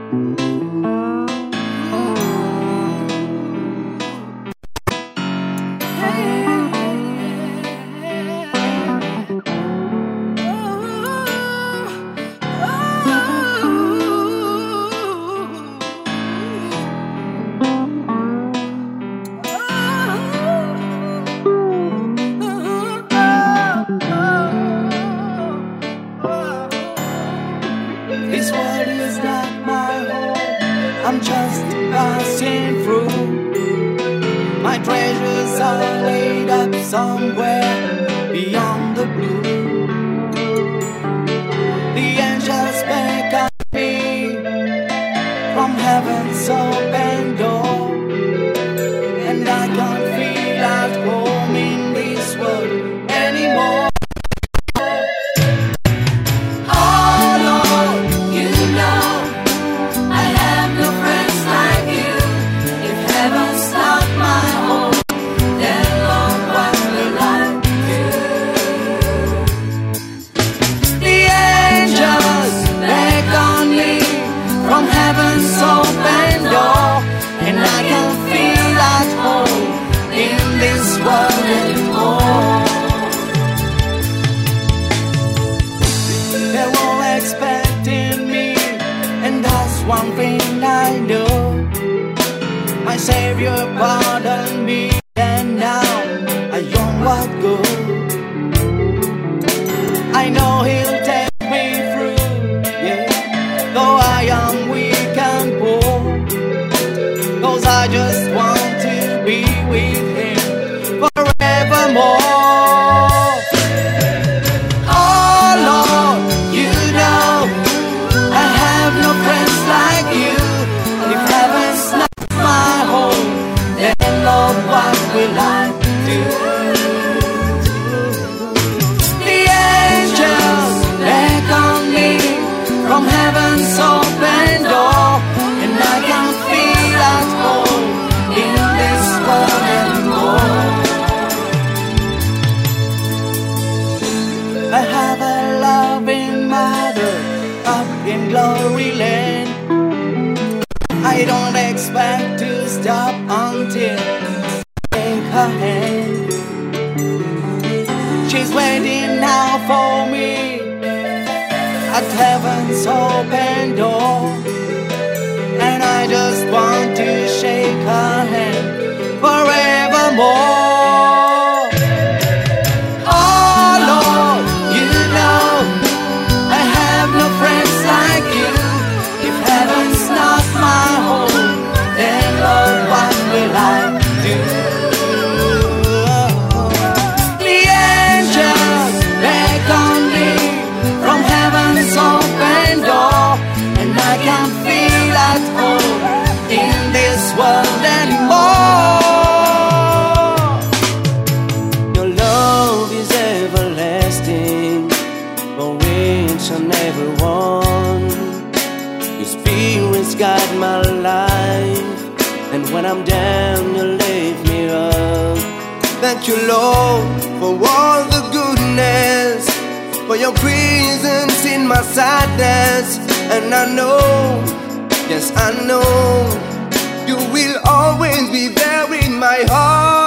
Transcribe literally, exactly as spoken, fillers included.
This world is not my home, I'm just passing through. My treasures are laid up somewhere beyond the blue. The angels beckon me from heaven's open door, and I can't feel at home in this world anymore. Expecting me, and that's one thing I know. My Savior pardoned me, and now I onward go. I know He'll take me through, yeah. Though I am weak and poor, 'cause I just want to be with Him forevermore. From heaven's open door, and I can feel at home in this world anymore. I have a loving mother up in glory land. I don't expect to stop until I take her hand. She's waiting now for me at heaven's open door, and I just want to shake her hand forevermore. Oh Lord, you know I have no friends like you. If heaven's not my home, then Lord, what will I do? The angels beckon me from heaven's open door, and I can't feel at home in this world anymore. Your love is everlasting, for which I never want. Your spirit's guide my life, and when I'm down, you lift me up. Thank you, Lord, for all the goodness, for your presence in my sadness. And I know, yes I know, you will always be there in my heart.